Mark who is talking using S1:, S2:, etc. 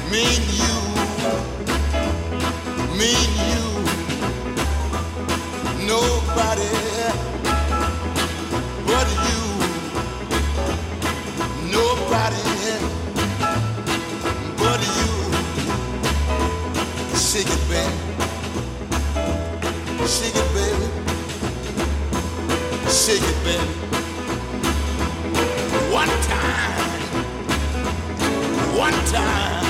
S1: Me and you, me and you, nobody but you, nobody but you. Shake it, baby, shake it, baby, shake it, baby. One time, one time.